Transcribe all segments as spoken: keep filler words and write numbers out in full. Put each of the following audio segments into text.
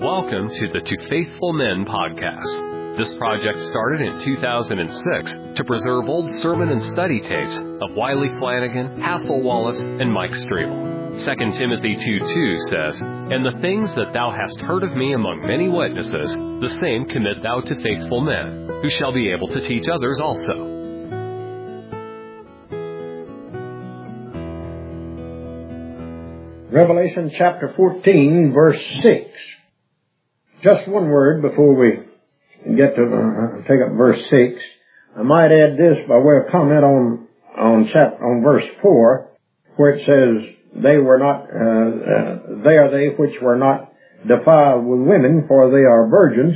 Welcome to the To Faithful Men podcast. This project started in two thousand six to preserve old sermon and study tapes of Wiley Flanagan, Hathel Wallace, and Mike Strable. Second Timothy two two says, "And the things that thou hast heard of me among many witnesses, the same commit thou to faithful men, who shall be able to teach others also." Revelation chapter fourteen, verse six. Just one word before we get to uh, take up verse six. I might add this by way of comment on on chap on verse four, where it says, "They were not. Uh, uh, they are they which were not defiled with women, for they are virgins."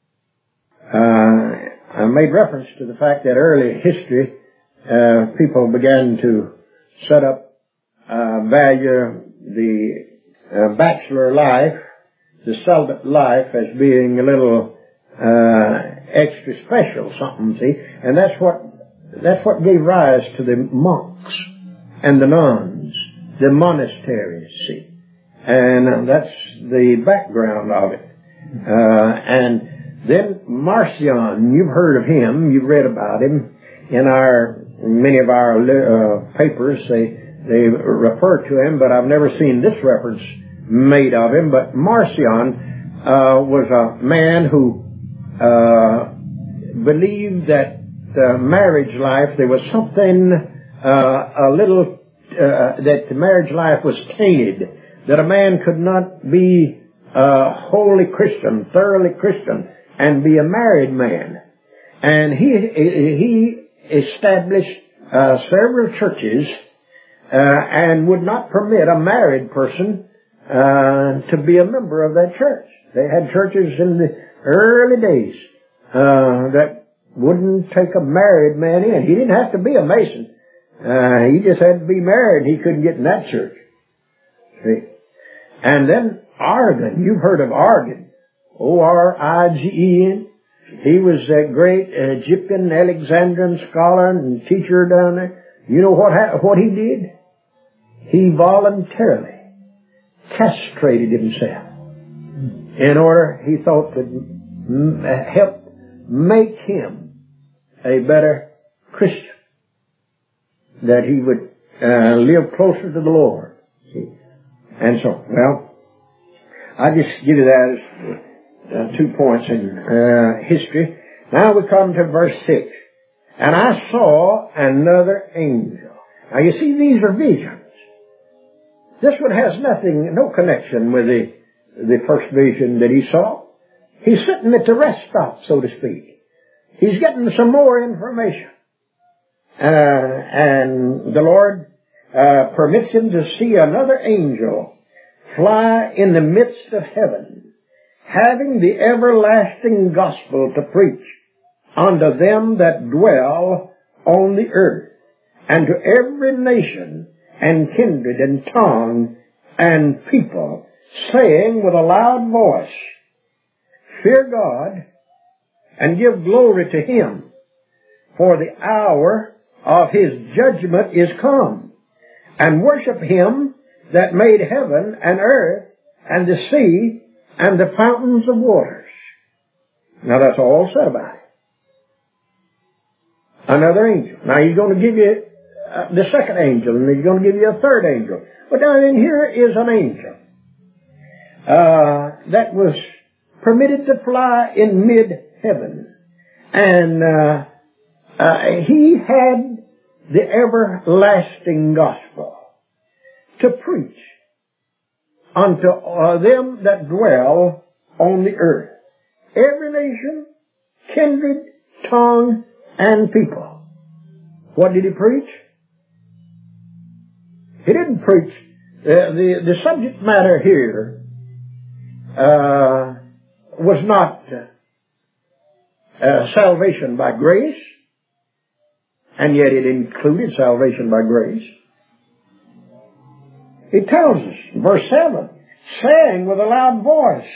Uh, I made reference to the fact that early history, uh, people began to set up uh, value the uh, bachelor life, the celibate life, as being a little uh, extra special something, see, and that's what that's what gave rise to the monks and the nuns, the monasteries, see, and uh, that's the background of it. Uh, and then Marcion, you've heard of him, you've read about him in our many of our uh, papers. They They refer to him, but I've never seen this reference made of him. But Marcion uh, was a man who uh, believed that uh, marriage life, there was something uh, a little, uh, that the marriage life was tainted, that a man could not be a wholly Christian, thoroughly Christian, and be a married man. And he, he established uh, several churches Uh, and would not permit a married person uh, to be a member of that church. They had churches in the early days uh, that wouldn't take a married man in. He didn't have to be a Mason. Uh, he just had to be married. He couldn't get in that church. See? And then Origen. You've heard of Origen. O R I G E N. He was a great Egyptian, Alexandrian scholar and teacher down there. You know what ha- what he did? He voluntarily castrated himself in order, he thought, to m- help make him a better Christian, that he would uh, live closer to the Lord. See? And so, well, I just give you that as uh, two points in uh, history. Now we come to verse six. "And I saw another angel." Now you see, these are visions. This one has nothing, no connection with the, the first vision that he saw. He's sitting at the rest stop, so to speak. He's getting some more information. Uh, and the Lord uh, permits him to see another angel fly in the midst of heaven, having the everlasting gospel to preach unto them that dwell on the earth, and to every nation and kindred and tongue and people, saying with a loud voice, Fear God, and give glory to Him, for the hour of His judgment is come, and worship Him that made heaven and earth and the sea and the fountains of waters. Now that's all said about it. Another angel. Now he's going to give you uh, the second angel, and he's going to give you a third angel. But now then, here is an angel uh, that was permitted to fly in mid-heaven. And uh, uh, he had the everlasting gospel to preach unto uh, them that dwell on the earth. Every nation, kindred, tongue, and people. What did he preach? He didn't preach. Uh, the, the subject matter here uh, was not uh, uh, salvation by grace, and yet it included salvation by grace. It tells us, verse seven, saying with a loud voice,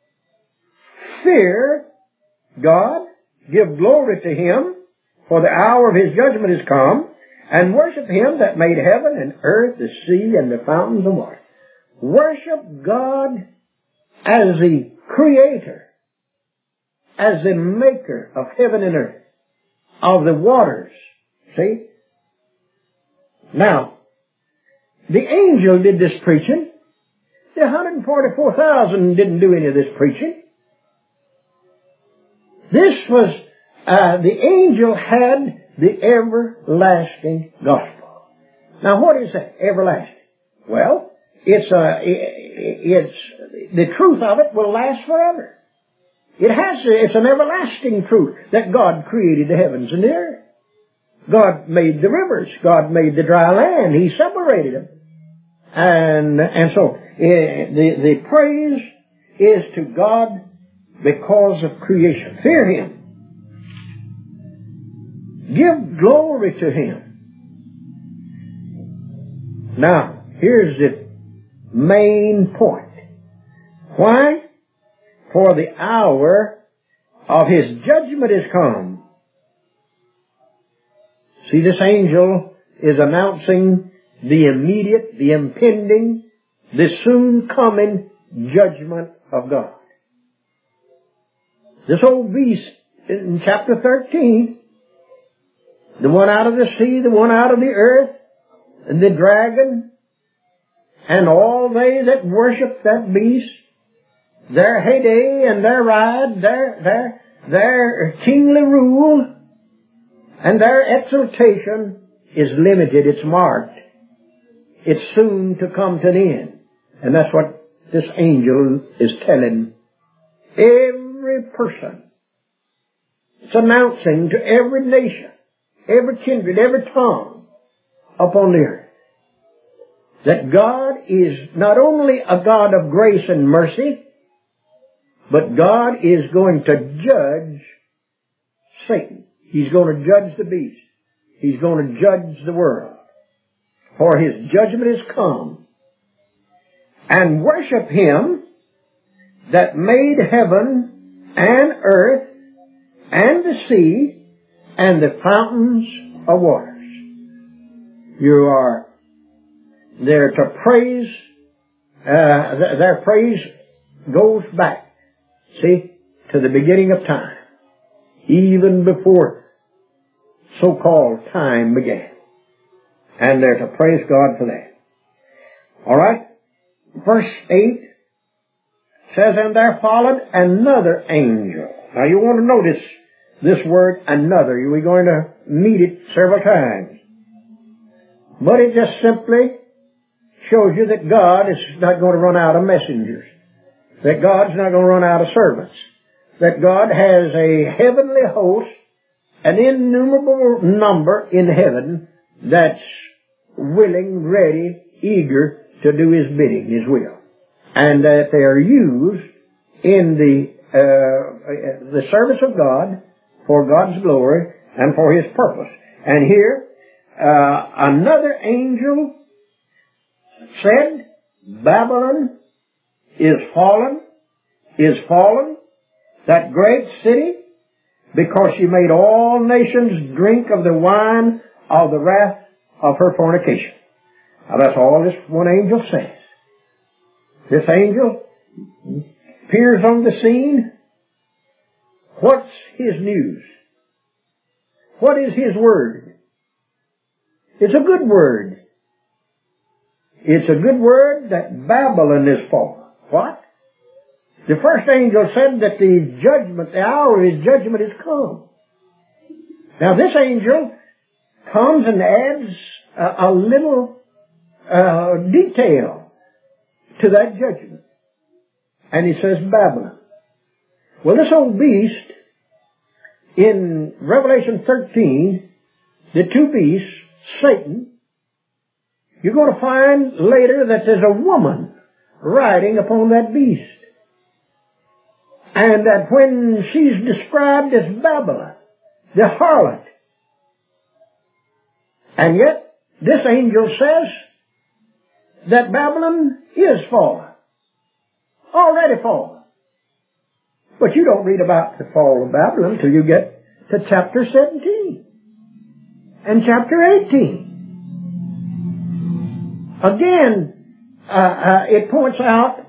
Fear God, give glory to Him, for the hour of His judgment is come, and worship Him that made heaven and earth, the sea, and the fountains of water. Worship God as the creator, as the maker of heaven and earth, of the waters. See? Now, the angel did this preaching. The one hundred forty-four thousand didn't do any of this preaching. This was, uh, the angel had the everlasting gospel. Now what is that, everlasting? Well, it's, uh, it's, the truth of it will last forever. It has to, it's an everlasting truth that God created the heavens and the earth. God made the rivers. God made the dry land. He separated them. And, and so, uh, the, the praise is to God because of creation. Fear Him. Give glory to Him. Now, here's the main point. Why? For the hour of His judgment is come. See, this angel is announcing the immediate, the impending, the soon coming judgment of God. This old beast in chapter thirteen, the one out of the sea, the one out of the earth, and the dragon, and all they that worship that beast, their heyday and their ride, their, their, their kingly rule, and their exaltation is limited, it's marked. It's soon to come to an end. And that's what this angel is telling every person. It's announcing to every nation, every kindred, every tongue upon the earth that God is not only a God of grace and mercy, but God is going to judge Satan. He's going to judge the beast. He's going to judge the world. For His judgment is come. And worship Him that made heaven and earth and the sea and the fountains of waters. You are there to praise. Uh, th- their praise goes back, see, to the beginning of time. Even before so-called time began. And they're to praise God for that. All right? Verse eight says, and there followed another angel. Now you want to notice this word another. We're going to meet it several times. But it just simply shows you that God is not going to run out of messengers. That God's not going to run out of servants. That God has a heavenly host, an innumerable number in heaven that's willing, ready, eager to do His bidding, His will. And that they are used in the, uh, the service of God for God's glory and for His purpose. And here, uh, another angel said, Babylon is fallen, is fallen, that great city, because she made all nations drink of the wine of the wrath of her fornication. Now that's all this one angel says. This angel appears on the scene. What's his news? What is his word? It's a good word. It's a good word that Babylon is fallen. What? The first angel said that the judgment, the hour of His judgment is come. Now this angel comes and adds a, a little uh, detail to that judgment. And he says Babylon. Well, this old beast, in Revelation thirteen, the two beasts, Satan, you're going to find later that there's a woman riding upon that beast. And that when she's described as Babylon, the harlot, and yet this angel says that Babylon is fallen, already fallen. But you don't read about the fall of Babylon until you get to chapter seventeen and chapter eighteen. Again, uh, uh, it points out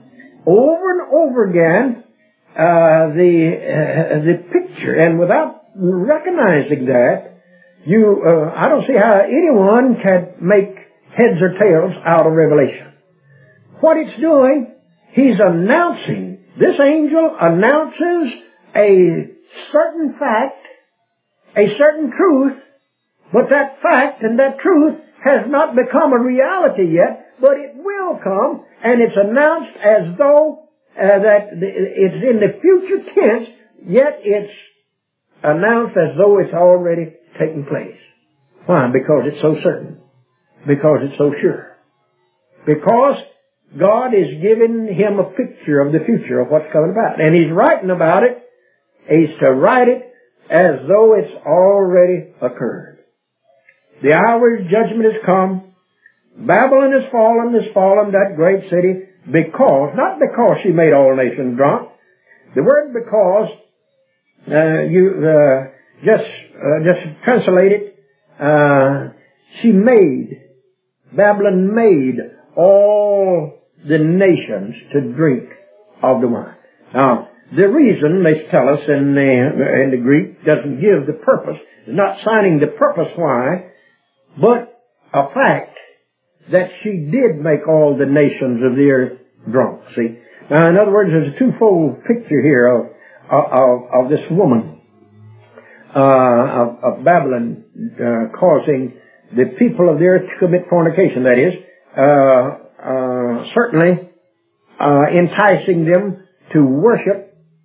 over and over again uh, the uh, the picture, and without recognizing that, you uh, I don't see how anyone can make heads or tails out of Revelation. What it's doing, he's announcing. This angel announces a certain fact, a certain truth, but that fact and that truth has not become a reality yet, but it will come, and it's announced as though uh, that it's in the future tense, yet it's announced as though it's already taken place. Why? Because it's so certain. Because it's so sure. Because God is giving him a picture of the future of what's coming about. And he's writing about it. He's to write it as though it's already occurred. The hour of judgment has come. Babylon is fallen, is fallen, that great city, because, not because she made all nations drunk. The word because, uh, you, uh, just, uh, just translate it, uh, she made, Babylon made all the nations to drink of the wine. Now, the reason, they tell us in the, in the Greek, doesn't give the purpose, is not signing the purpose why, but a fact that she did make all the nations of the earth drunk. See? Now, in other words, there's a twofold picture here of, of, of this woman, uh, of, of Babylon, uh, causing the people of the earth to commit fornication. That is, uh, uh, certainly, uh, enticing them to worship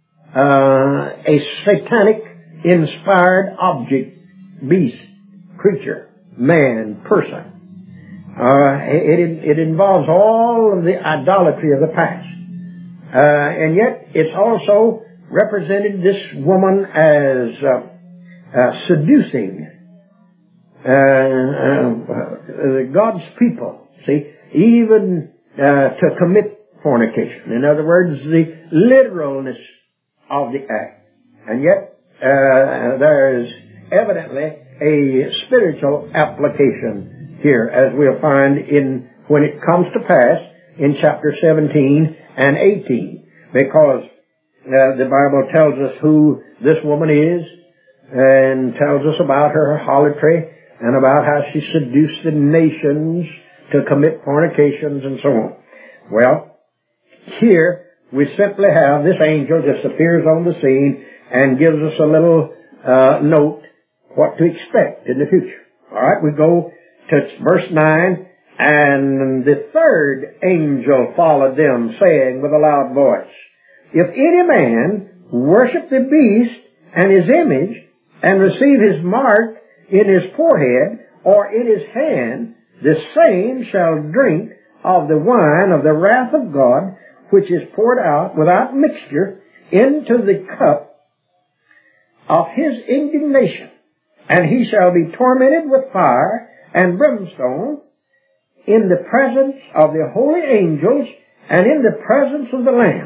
Uh, a satanic inspired object, beast, creature, man, person. Uh, it, it involves all of the idolatry of the past. Uh, and yet it's also represented this woman as uh, uh, seducing uh, uh, God's people, see, even uh, to commit fornication. In other words, the literalness of the act. And yet, uh, there is evidently a spiritual application here, as we'll find in, when it comes to pass in chapter seventeen and eighteen. Because, uh, the Bible tells us who this woman is, and tells us about her harlotry, and about how she seduced the nations to commit fornications and so on. Well, here, we simply have this angel just appears on the scene and gives us a little uh, note what to expect in the future. All right, we go to verse nine, and the third angel followed them, saying with a loud voice, "If any man worship the beast and his image, and receive his mark in his forehead or in his hand, the same shall drink of the wine of the wrath of God, which is poured out without mixture into the cup of his indignation. And he shall be tormented with fire and brimstone in the presence of the holy angels and in the presence of the Lamb.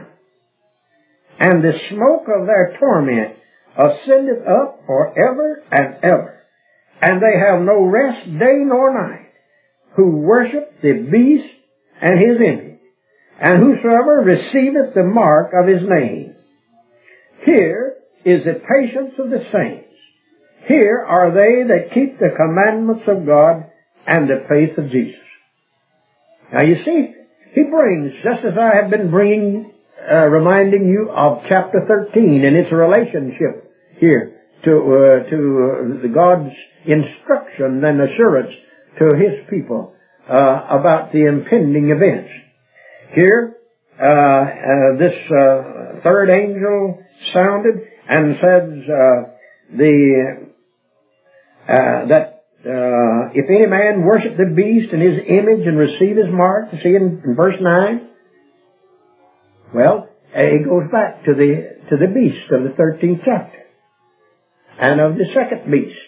And the smoke of their torment ascendeth up forever and ever. And they have no rest day nor night, who worship the beast and his image, and whosoever receiveth the mark of his name." Here is the patience of the saints. Here are they that keep the commandments of God and the faith of Jesus. Now you see, he brings, just as I have been bringing, uh, reminding you of chapter thirteen and its relationship here to, uh, to uh, the God's instruction and assurance to his people, uh, about the impending events. Here, uh, uh, this uh, third angel sounded and says uh, the uh, that uh, if any man worship the beast and his image and receive his mark, you see in, in verse nine. Well, it goes back to the to the beast of the thirteenth chapter and of the second beast,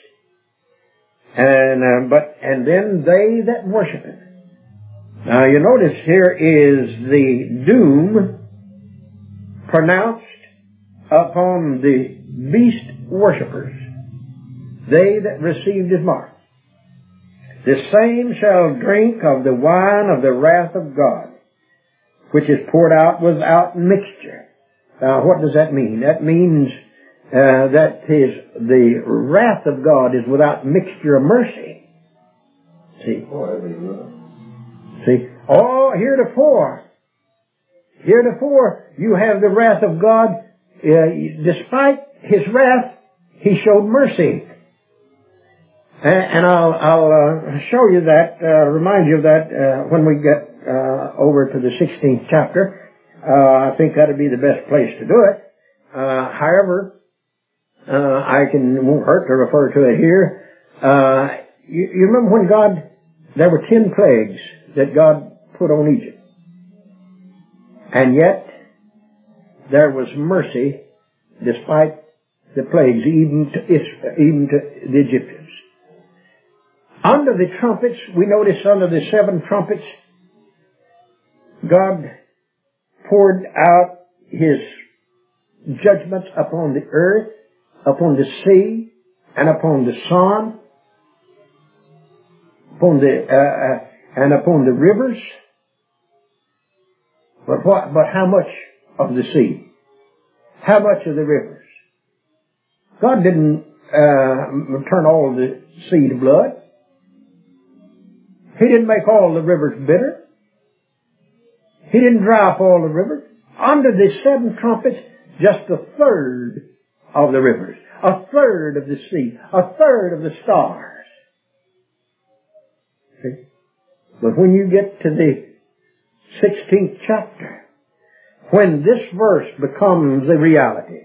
and uh, but and then they that worship it. Now you notice here is the doom pronounced upon the beast worshippers, they that received his mark. The same shall drink of the wine of the wrath of God, which is poured out without mixture. Now, what does that mean? That means uh, that his, the wrath of God is without mixture of mercy. See? See? Oh, heretofore, heretofore, you have the wrath of God. Uh, despite his wrath, he showed mercy. And, and I'll, I'll uh, show you that, uh, remind you of that uh, when we get uh, over to the sixteenth chapter. Uh, I think that would be the best place to do it. Uh, however, uh, I can, it won't hurt to refer to it here. Uh, you, you remember when God, there were ten plagues that God put on Egypt. And yet, there was mercy despite the plagues, even to, even to the Egyptians. Under the trumpets, we notice under the seven trumpets, God poured out His judgments upon the earth, upon the sea, and upon the sun, upon the uh, uh, and upon the rivers. But what? But how much of the sea? How much of the rivers? God didn't uh, turn all the sea to blood. He didn't make all the rivers bitter. He didn't dry up all the rivers. Under the seven trumpets, just a third of the rivers, a third of the sea, a third of the stars. See? But when you get to the sixteenth chapter, when this verse becomes a reality,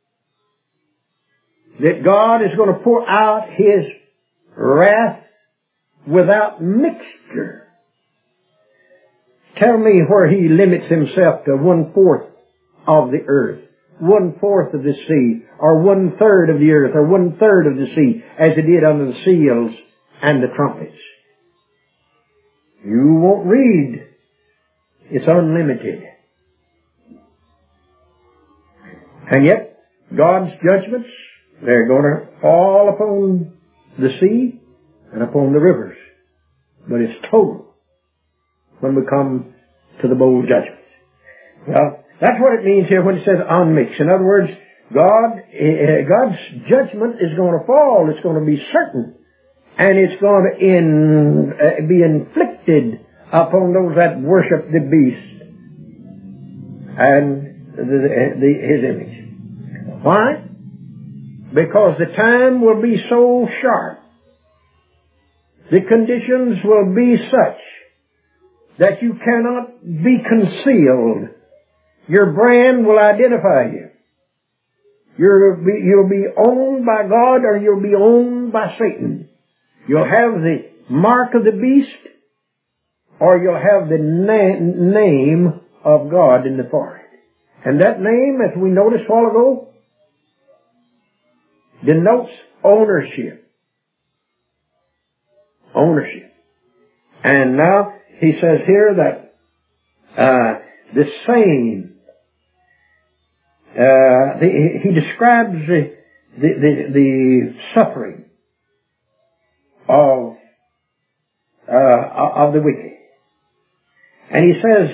that God is going to pour out His wrath without mixture. Tell me where He limits Himself to one-fourth of the earth, one-fourth of the sea, or one-third of the earth, or one-third of the sea, as He did under the seals and the trumpets. You won't read. It's unlimited. And yet, God's judgments, they're going to fall upon the sea and upon the rivers. But it's total when we come to the bowl judgment. Well, that's what it means here when it says unmixed. In other words, God, uh, God's judgment is going to fall. It's going to be certain. And it's going to in, uh, be inflicted upon those that worship the beast and the, the, the, his image. Why? Because the time will be so sharp. The conditions will be such that you cannot be concealed. Your brand will identify you. You'll be, you'll be owned by God or you'll be owned by Satan. You'll have the mark of the beast or you'll have the na- name of God in the forehead. And that name, as we noticed a while ago, denotes ownership. Ownership. And now he says here that uh, the same, uh, the, he describes the, the, the, the suffering of, uh, of the wicked. And he says,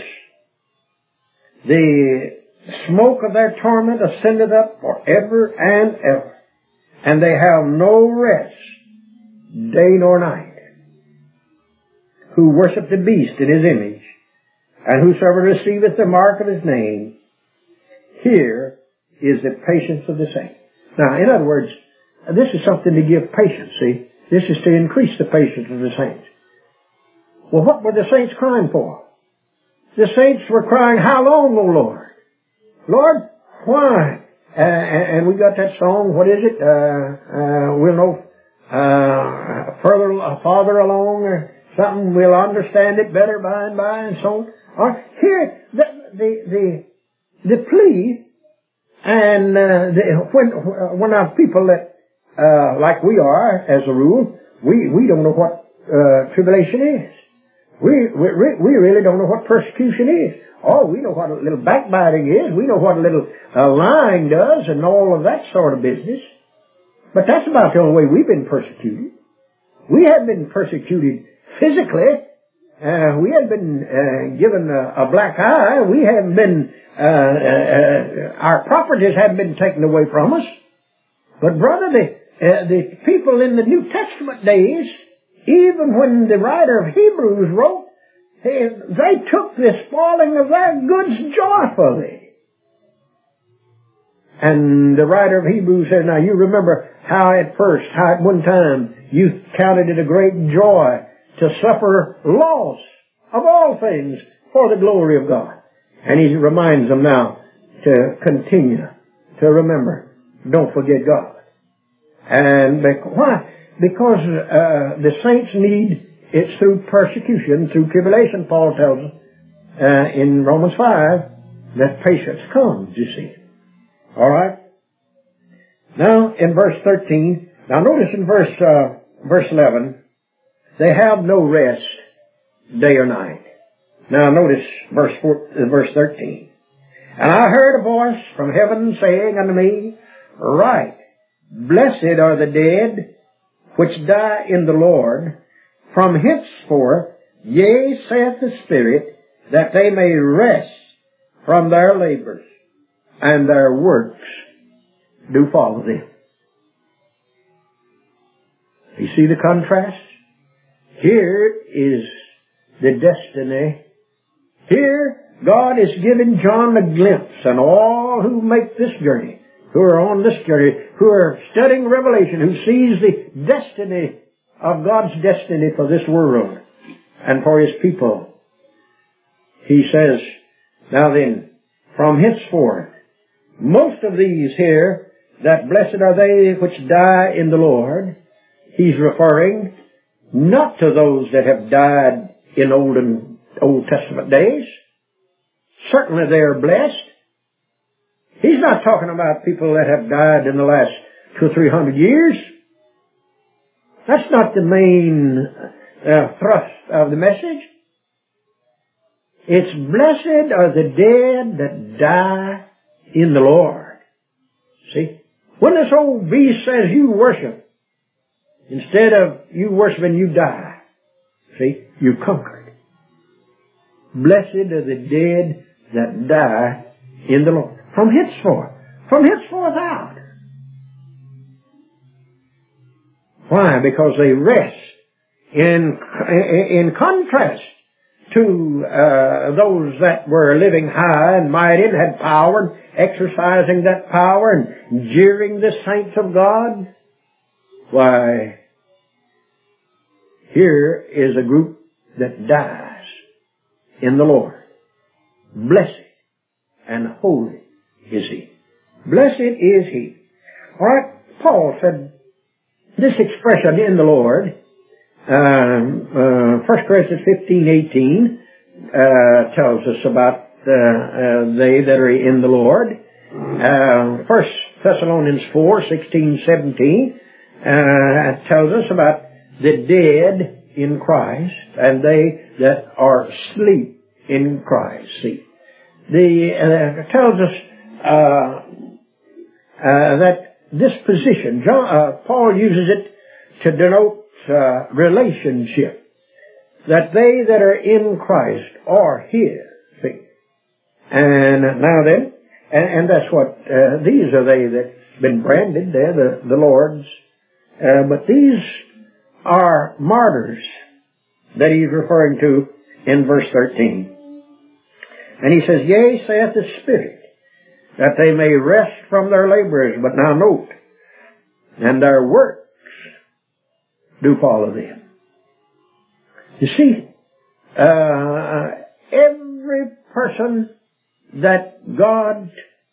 the smoke of their torment ascended up forever and ever, and they have no rest, day nor night, who worship the beast in his image, and whosoever receiveth the mark of his name. Here is the patience of the saints. Now, in other words, this is something to give patience, see? This is to increase the patience of the saints. Well, what were the saints crying for? The saints were crying, how long, O Lord? Lord, why? Uh, and we got that song, what is it? Uh, uh, we'll know uh, further, uh, farther along or something. We'll understand it better by and by and so on. Or here, the, the, the, the plea and uh, the, when, when our people that, uh, like we are, as a rule, we, we don't know what uh, tribulation is. We, we, we really don't know what persecution is. Oh, we know what a little backbiting is. We know what a little uh, lying does and all of that sort of business. But that's about the only way we've been persecuted. We haven't been persecuted physically. Uh, Uh, we hadn't been uh, given a, a black eye. We hadn't been, uh, uh, uh, our properties hadn't been taken away from us. But brother, the, uh, the people in the New Testament days, even when the writer of Hebrews wrote, they, they took the spoiling of their goods joyfully. And the writer of Hebrews says, now you remember how at first, how at one time you counted it a great joy to suffer loss of all things for the glory of God. And he reminds them now to continue to remember, don't forget God. And bec- why? Because uh, the saints need, it's through persecution, through tribulation, Paul tells us uh, in Romans five, that patience comes, you see. All right? Now, in verse thirteen, now notice in verse uh, verse eleven, they have no rest day or night. Now notice verse four, uh, verse thirteen. And I heard a voice from heaven saying unto me, Write, blessed are the dead which die in the Lord, from henceforth, yea, saith the Spirit, that they may rest from their labors, and their works do follow them. You see the contrast? Here is the destiny. Here, God is giving John a glimpse, and all who make this journey, who are on this journey, who are studying Revelation, who sees the destiny of God's destiny for this world and for His people. He says, now then, from henceforth, most of these here, that blessed are they which die in the Lord, He's referring not to those that have died in Old and Old Testament days. Certainly they are blessed. He's not talking about people that have died in the last two or three hundred years. That's not the main uh, thrust of the message. It's blessed are the dead that die in the Lord. See? When this old beast says you worship, instead of you worshiping, you die. See? You conquered. Blessed are the dead that die in the Lord. From henceforth. From henceforth out. Why? Because they rest in, in contrast to uh, those that were living high and mighty and had power and exercising that power and jeering the saints of God. Why, here is a group that dies in the Lord. Blessed and holy is He. Blessed is He. All right, Paul said this expression in the Lord, um, uh, First Corinthians fifteen eighteen uh, tells us about uh, uh, they that are in the Lord. Uh, First Thessalonians four sixteen seventeen uh, tells us about the dead in Christ and they that are asleep in Christ. See, the uh, tells us uh, uh, that this position, John, uh, Paul uses it to denote uh, relationship. That they that are in Christ are His. See, and now then, and, and that's what uh, these are they that's been branded. They're the the Lord's, uh, but these are martyrs that he's referring to in verse thirteen. And he says, Yea, saith the Spirit, that they may rest from their labors. But now note, and their works do follow them. You see, uh, every person that God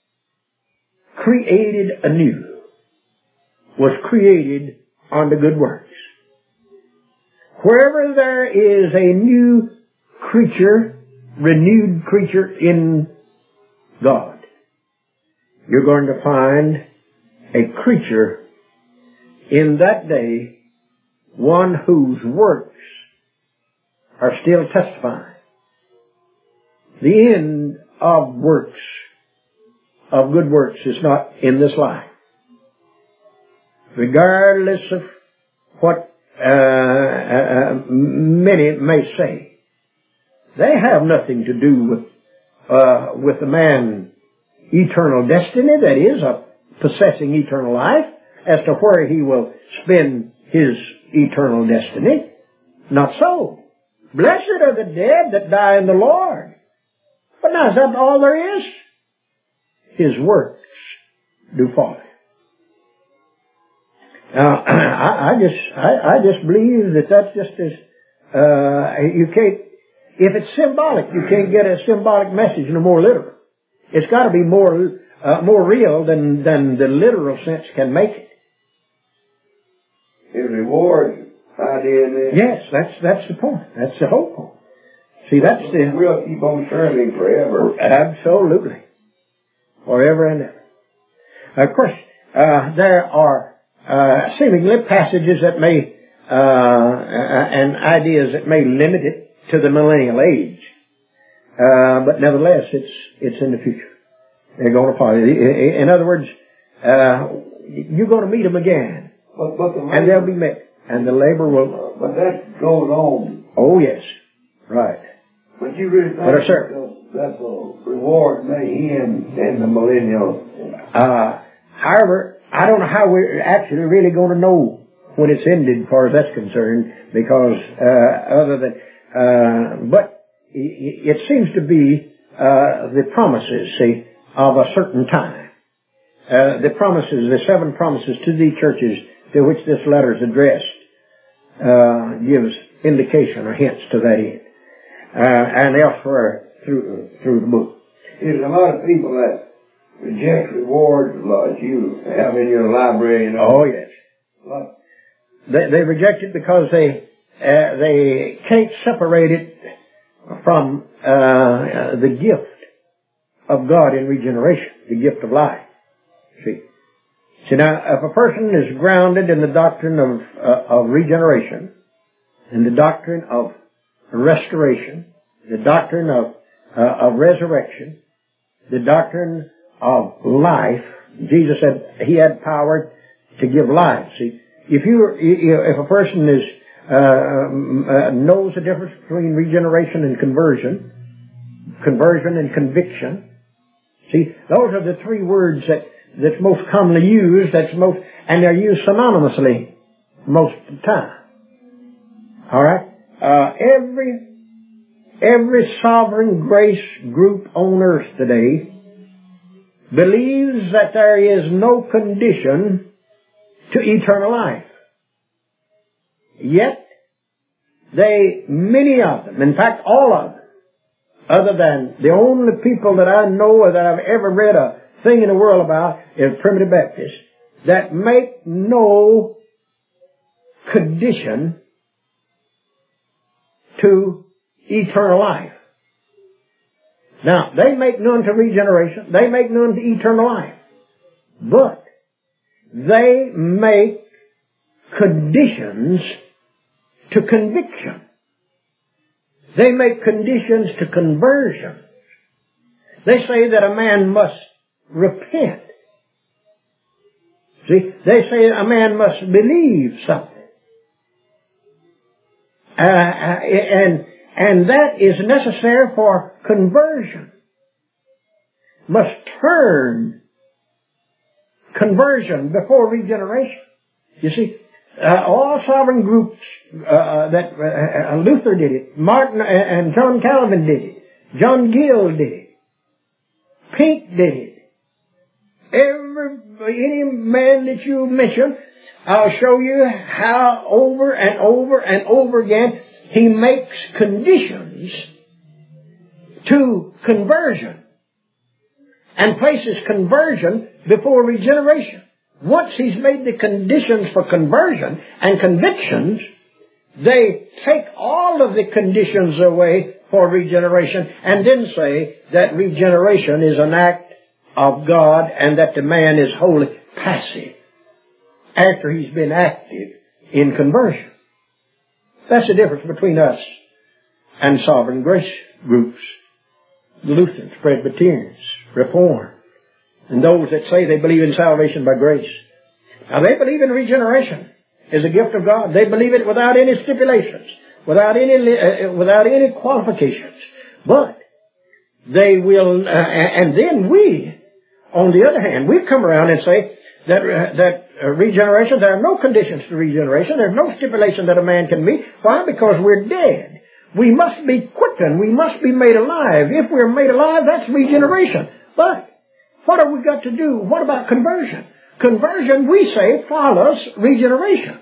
created anew was created unto good works. Wherever there is a new creature, renewed creature in God, you're going to find a creature in that day, one whose works are still testifying. The end of works, of good works, is not in this life. Regardless of what uh, uh, many may say, they have nothing to do with uh, with the man's eternal destiny, that is, of possessing eternal life, as to where he will spend his eternal destiny. Not so. Blessed are the dead that die in the Lord. But now, is that all there is? His works do follow. Now, I, I just, I, I just believe that that's just as, uh, you can't, if it's symbolic, you can't get a symbolic message no more literal. It's got to be more, uh, more real than, than the literal sense can make it. His reward idea in this. Yes, that's, that's the point. That's the whole point. See, that's the... We'll keep on serving forever. Absolutely. Forever and ever. Of course, uh, there are uh, seemingly passages that may, uh, and ideas that may limit it to the millennial age. Uh, but nevertheless, it's, it's in the future. They're going to follow. In other words, uh, you're going to meet them again. But, but the and they'll be met. And the labor will... But that goes on. Oh, yes. Right. But you really think but, sir, that, that the reward may end in the millennial? Uh, however, I don't know how we're actually really going to know when it's ended as far as that's concerned, because uh, other than... Uh, but it, it seems to be uh, the promises, see, of a certain time. Uh, the promises, the seven promises to the churches to which this letter is addressed, uh, gives indication or hints to that end. Uh, and elsewhere through, through the book. There's a lot of people that reject rewards like you have in your library, you know. Oh, yes. What? They, they reject it because they, uh, they can't separate it from, uh, the gift of God in regeneration, the gift of life. See? See, now, if a person is grounded in the doctrine of, uh, of regeneration, in the doctrine of restoration, the doctrine of, uh, of resurrection, the doctrine of life, Jesus said he had power to give life. See, if you, if a person is, uh, uh, knows the difference between regeneration and conversion, conversion and conviction, see, those are the three words that that's most commonly used, that's most, and they're used synonymously most of the time. All right? Uh, every, every sovereign grace group on earth today believes that there is no condition to eternal life. Yet, they, many of them, in fact all of them, other than the only people that I know or that I've ever read a thing in the world about is Primitive Baptists, that make no condition to eternal life. Now, they make none to regeneration, they make none to eternal life, but they make conditions to conviction. They make conditions to conversion. They say that a man must repent. See, they say a man must believe something. Uh, and, and that is necessary for conversion. Must turn conversion before regeneration. You see, uh, all sovereign groups, uh, that, uh, Luther did it, Martin and John Calvin did it, John Gill did it, Pink did it. Every, any man that you mention, I'll show you how over and over and over again he makes conditions to conversion and places conversion before regeneration. Once he's made the conditions for conversion and convictions, they take all of the conditions away for regeneration and then say that regeneration is an act of God and that the man is wholly passive after he's been active in conversion. That's the difference between us and sovereign grace groups, Lutherans, Presbyterians, Reform, and those that say they believe in salvation by grace. Now they believe in regeneration as a gift of God. They believe it without any stipulations. without any, uh, without any qualifications. But they will, uh, and then we, on the other hand, we come around and say that, uh, that uh, regeneration, there are no conditions to regeneration. There's no stipulation that a man can meet. Why? Because we're dead. We must be quickened. We must be made alive. If we're made alive, that's regeneration. But what have we got to do? What about conversion? Conversion, we say, follows regeneration.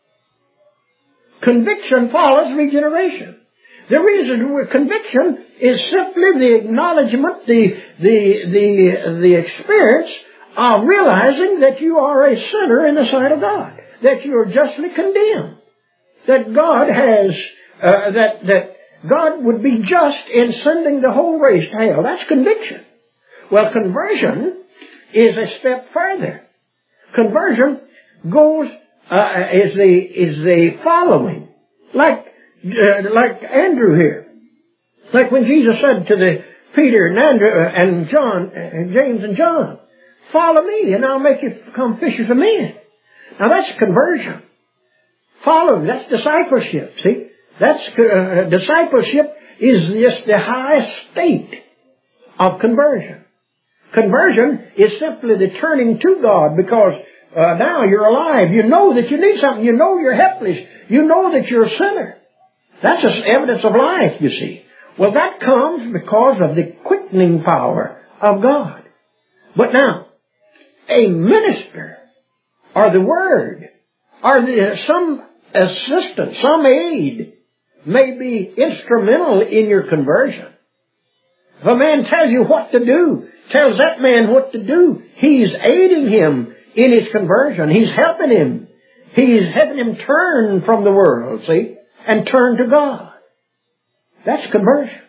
Conviction follows regeneration. The reason we're conviction is simply the acknowledgement, the, the, the, the experience of realizing that you are a sinner in the sight of God. That you are justly condemned. That God has, uh, that, that God would be just in sending the whole race to hell. That's conviction. Well, conversion is a step further. Conversion goes, uh, is the, is the following. Like, uh, like Andrew here. Like when Jesus said to the Peter and Andrew uh, and John, and James and John, follow me and I'll make you become fishers of men. Now that's conversion. Follow, that's discipleship, see? That's, uh, discipleship is just the highest state of conversion. Conversion is simply the turning to God because uh, now you're alive. You know that you need something. You know you're helpless. You know that you're a sinner. That's just evidence of life, you see. Well, that comes because of the quickening power of God. But now, a minister or the Word or the, some assistance, some aid may be instrumental in your conversion. If a man tells you what to do, tells that man what to do, he's aiding him in his conversion. He's helping him. He's helping him turn from the world, see, and turn to God. That's conversion.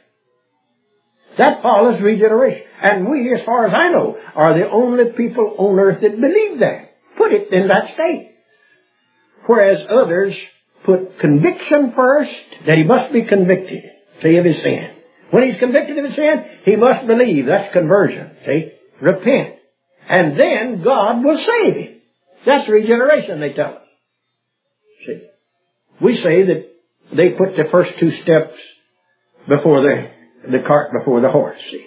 That follows regeneration. And we, as far as I know, are the only people on earth that believe that. Put it in that state. Whereas others put conviction first, that he must be convicted, see, of his sin. When he's convicted of his sin, he must believe. That's conversion, see? Repent. And then God will save him. That's regeneration, they tell us. See? We say that they put the first two steps before the, the cart before the horse, see?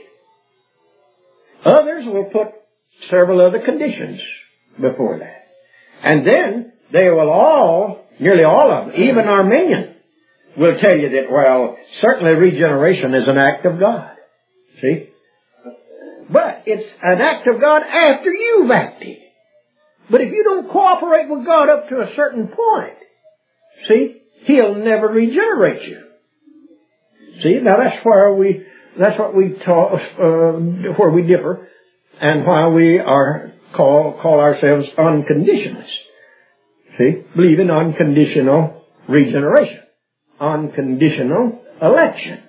Others will put several other conditions before that. And then they will all, nearly all of them, even Arminian, will tell you that, well, certainly regeneration is an act of God. See? But it's an act of God after you've acted. But if you don't cooperate with God up to a certain point, see, He'll never regenerate you. See, now that's where we, that's what we talk, uh, where we differ, and why we are call call ourselves unconditionalists. See, believe in unconditional regeneration. Unconditional election.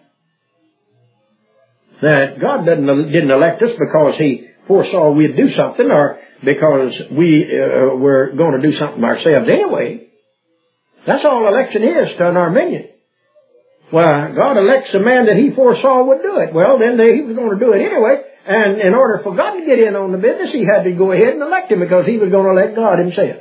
That God didn't, didn't elect us because He foresaw we'd do something or because we uh, were going to do something ourselves anyway. That's all election is to an Arminian. Well, God elects a man that He foresaw would do it. Well, then they, He was going to do it anyway. And in order for God to get in on the business, He had to go ahead and elect him because He was going to elect God Himself.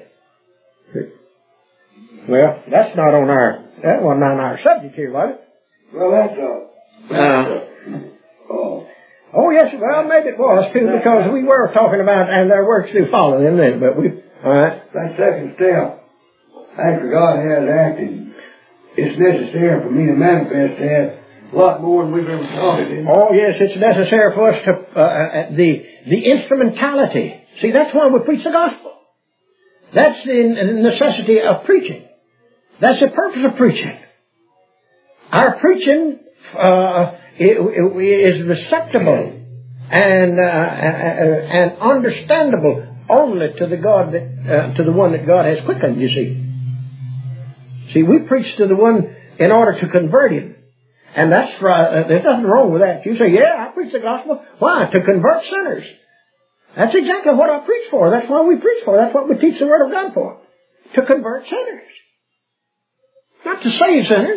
Well, that's not on our, that wasn't on our subject here, was it? Well, that's all. Uh, oh. oh, yes, well, maybe it was, too, because we were talking about, and their works do follow them then, but we, all right. That second step, after God has acted, it's necessary for me to manifest that a lot more than we've ever thought it is. Oh, yes, it's necessary for us to, uh, the, the instrumentality. See, that's why we preach the gospel. That's the necessity of preaching. That's the purpose of preaching. Our preaching uh, is receptible and uh, and understandable only to the God that uh, to the one that God has quickened. You see, see, we preach to the one in order to convert him, and that's right. There's nothing wrong with that. You say, "Yeah, I preach the gospel." Why? To convert sinners. That's exactly what I preach for. That's why we preach for. That's what we teach the Word of God for. To convert sinners. Not to save sinners.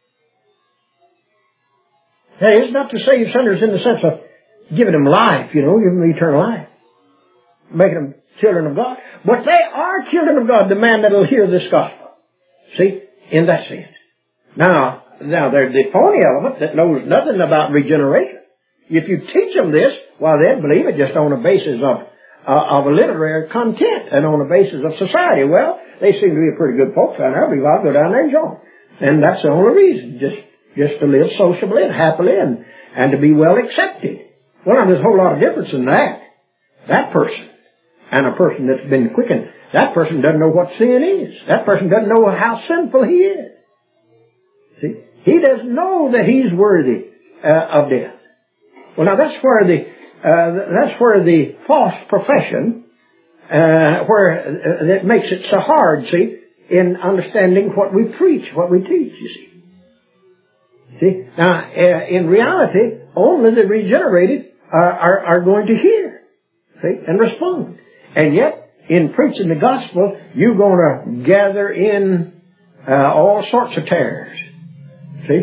That is, not to save sinners in the sense of giving them life, you know, giving them eternal life. Making them children of God. But they are children of God, the man that will hear this gospel. See? In that sense. Now, now there's the phony element that knows nothing about regeneration. If you teach them this, well, they'd believe it just on the basis of uh, of a literary content and on the basis of society. Well, they seem to be pretty good folks down there. I believe I'll go down there and join. And that's the only reason, just just to live sociably and happily and, and to be well accepted. Well, there's a whole lot of difference in that. That person and a person that's been quickened, that person doesn't know what sin is. That person doesn't know how sinful he is. See? He doesn't know that he's worthy uh, of death. Well, now that's where the uh, that's where the false profession, uh, where uh, that makes it so hard, see, in understanding what we preach, what we teach, you see. See? Now, uh, in reality, only the regenerated are, are, are going to hear, see, and respond. And yet, in preaching the gospel, you're going to gather in uh, all sorts of tares. See?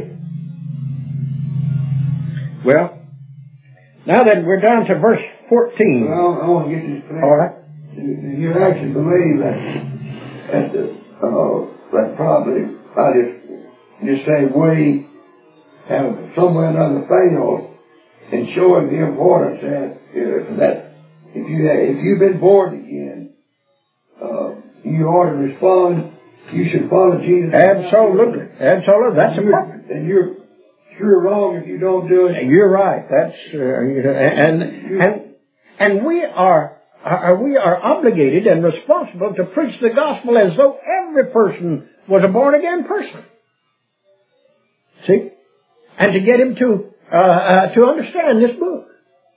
Well, now then, we're down to verse fourteen. Well, I want to get this clear. All right. You actually believe that, that, the, uh, that probably, I just, just say we have somewhere or another failed in showing the importance that, uh, that if, you have, if you've been born again, uh, you ought to respond. You should follow Jesus. Absolutely. Absolutely. That's important. And you're sure wrong if you don't do it. You're right. That's uh, and and and we are, are we are obligated and responsible to preach the gospel as though every person was a born again person. See, and to get him to uh, uh, to understand this book,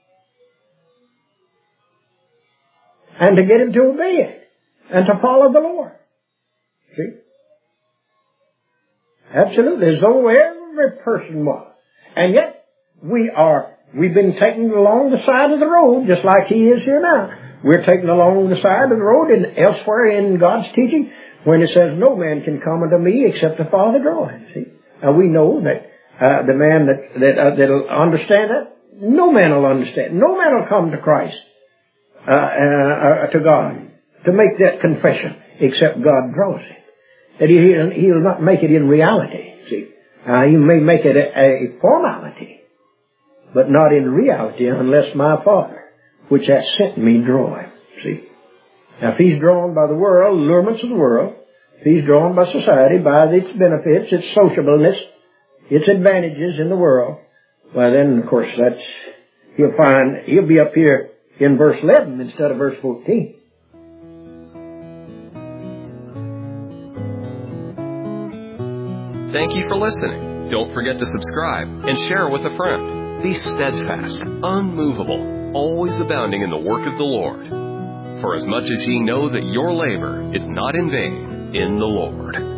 and to get him to obey it, and to follow the Lord. See, absolutely, as though every person was. And yet, we are, we've been taken along the side of the road, just like he is here now. We're taken along the side of the road and elsewhere in God's teaching, when it says, no man can come unto me except the Father draw him. See, now we know that uh, the man that, that, uh, that'll understand that, no man will understand. No man will come to Christ, uh, uh, uh, to God, to make that confession, except God draws him. That he'll, he'll not make it in reality, see. Uh, he may make it a, a formality, but not in reality unless my Father, which hath sent me, draw him, see. Now, if he's drawn by the world, allurements of the world, if he's drawn by society, by its benefits, its sociableness, its advantages in the world, well then, of course, that's, he'll find, he'll be up here in verse eleven instead of verse fourteen. Thank you for listening. Don't forget to subscribe and share with a friend. Be steadfast, unmovable, always abounding in the work of the Lord. For as much as ye know that your labor is not in vain in the Lord.